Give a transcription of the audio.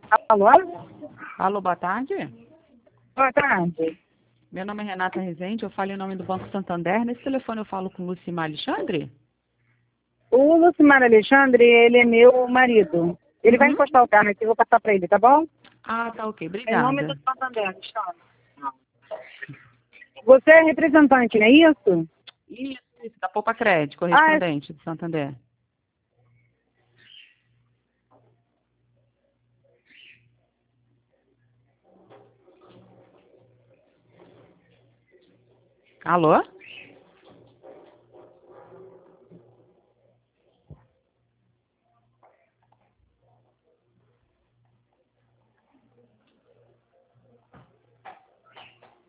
Alô? Alô, boa tarde. Boa tarde. Meu nome é Renata Rezende, eu falo em nome do Banco Santander. Nesse telefone eu falo com Lucimar Alexandre? O Lucimar Alexandre, ele é meu marido. Ele vai Uhum. encostar o carro aqui, eu vou passar para ele, tá bom? Ah, tá ok, Em nome do obrigada. Santander, Alexandre. Você é representante, não é isso? Isso, da Poupa Crédito, Ah, correspondente do Santander. Alô?